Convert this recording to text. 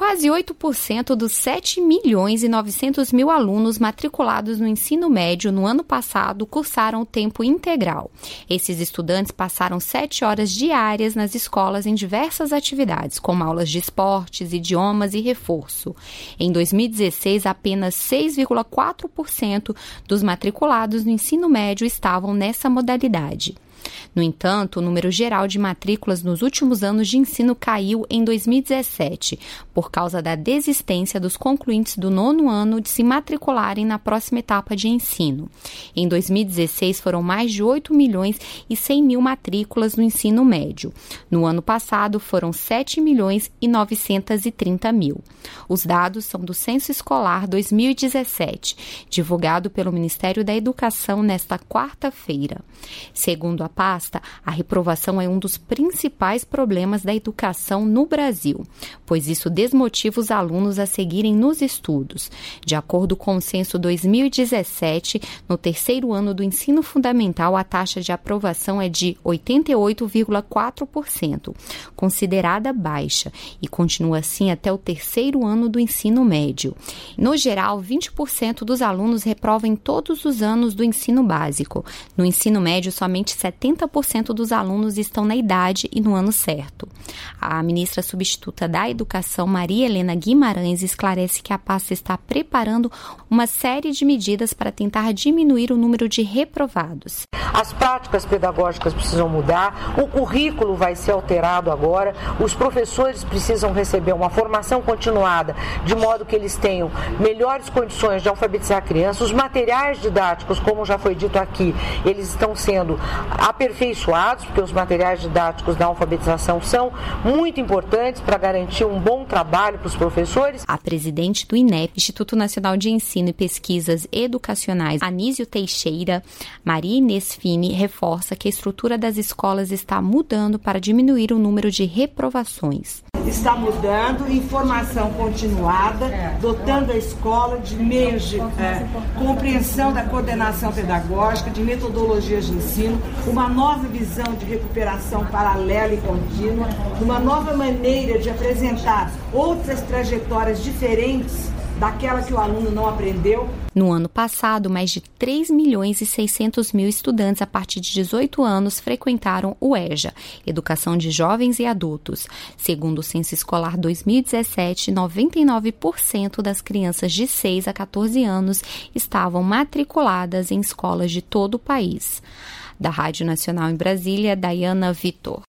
Quase 8% dos 7 milhões e 900 mil alunos matriculados no ensino médio no ano passado cursaram o tempo integral. Esses estudantes passaram 7 horas diárias nas escolas em diversas atividades, como aulas de esportes, idiomas e reforço. Em 2016, apenas 6,4% dos matriculados no ensino médio estavam nessa modalidade. No entanto, o número geral de matrículas nos últimos anos de ensino caiu em 2017, por causa da desistência dos concluintes do 9º ano de se matricularem na próxima etapa de ensino. Em 2016, foram mais de 8 milhões e 100 mil matrículas no ensino médio. No ano passado, foram 7 milhões e 930 mil. Os dados são do Censo Escolar 2017, divulgado pelo Ministério da Educação nesta quarta-feira. Segundo a pasta, a reprovação é um dos principais problemas da educação no Brasil, pois isso desmotiva os alunos a seguirem nos estudos. De acordo com o Censo 2017, no 3º ano do ensino fundamental, a taxa de aprovação é de 88,4%, considerada baixa, e continua assim até o 3º ano do ensino médio. No geral, 20% dos alunos reprovam em todos os anos do ensino básico. No ensino médio, somente 70% dos alunos estão na idade e no ano certo. A ministra substituta da Educação, Maria Helena Guimarães, esclarece que a pasta está preparando uma série de medidas para tentar diminuir o número de reprovados. As práticas pedagógicas precisam mudar, o currículo vai ser alterado agora, os professores precisam receber uma formação continuada, de modo que eles tenham melhores condições de alfabetizar a criança. Os materiais didáticos, como já foi dito aqui, eles estão sendo aperfeiçoados, porque os materiais didáticos da alfabetização são muito importantes para garantir um bom trabalho para os professores. A presidente do INEP, Instituto Nacional de Ensino e Pesquisas Educacionais, Anísio Teixeira, Maria Inês Fini, reforça que a estrutura das escolas está mudando para diminuir o número de reprovações. Está mudando, informação continuada, dotando a escola de meios de compreensão da coordenação pedagógica, de metodologias de ensino, uma nova visão de recuperação paralela e contínua, uma nova maneira de apresentar outras trajetórias diferentes daquela que o aluno não aprendeu. No ano passado, mais de 3 milhões e 600 mil estudantes a partir de 18 anos frequentaram o EJA, Educação de Jovens e Adultos. Segundo o Censo Escolar 2017, 99% das crianças de 6 a 14 anos estavam matriculadas em escolas de todo o país. Da Rádio Nacional em Brasília, Daiana Vitor.